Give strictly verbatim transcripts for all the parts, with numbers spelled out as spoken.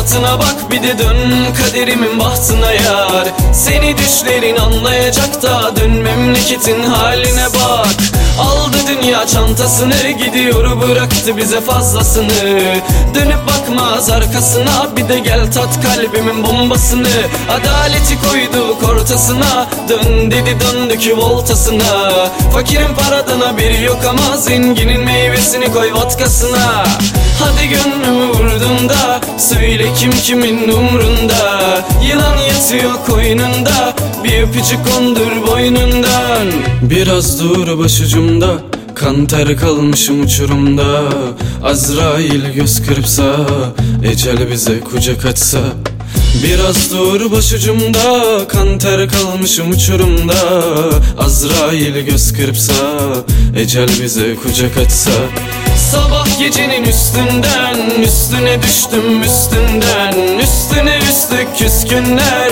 rahatına bak, bir de dön kaderimin bahtına yar. Seni düşlerin anlayacak da dön memleketin haline bak. Aldı dünya çantasını, gidiyor bıraktı bize fazlasını. Dönüp bakmaz arkasına, bir de gel tat kalbimin bombasını. Adaleti koyduk ortasına, dön dedi döndük voltasına. Fakirin paradan haberi yok ama zenginin meyvesini koy vodkasına. Hadi gönlümü vurdun da söyle kim kimin umrunda. Yılan yatıyor koynunda, bir öpücük kondur boynundan. Biraz dur başucumda, kan ter kalmışım uçurumda. Azrail göz kırpsa, ecel bize kucak açsa. Biraz dur başucumda, kan ter kalmışım uçurumda. Azrail göz kırpsa, ecel bize kucak açsa. Sabah gecenin üstünden, üstüne düştüm üstünden. Üstüne üstlük küskünler,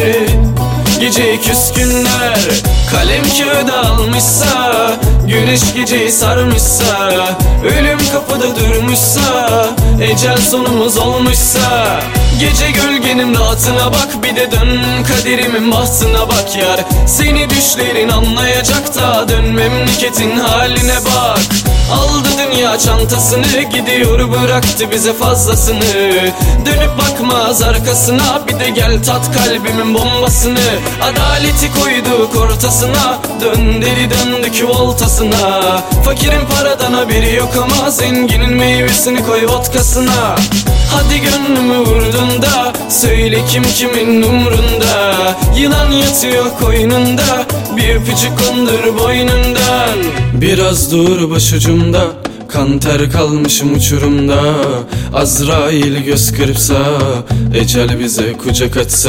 gece küskünler. Kalem kağıda almışsa, güneş geceyi sarmışsa. Ölüm kapıda durmuşsa, ecel sonumuz olmuşsa. Gece gölgenin rahatına bak, bir de dön kaderimin bahtına bak yar. Seni düşlerin anlayacak da dön memleketin haline bak. Aldı dünya çantasını, gidiyor bıraktı bize fazlasını. Dönüp bakmaz arkasına, bir de gel tat kalbimin bombasını. Adaleti koyduk ortasına, dön deli döndük voltasına. Fakirin paradan haberi yok ama zenginin meyvesini koy vodkasına. Hadi gönlümü vurdun da söyle kim kimin umrunda. Yılan yatıyor koynunda, bir öpücük kondur boynundan. Biraz dur başucumda, kan ter kalmışım uçurumda. Azrail göz kırpsa, ecel bize kucak açsa.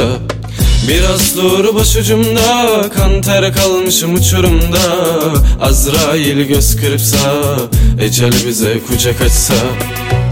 Biraz dur başucumda, kan ter kalmışım uçurumda. Azrail göz kırpsa, ecel bize kucak açsa.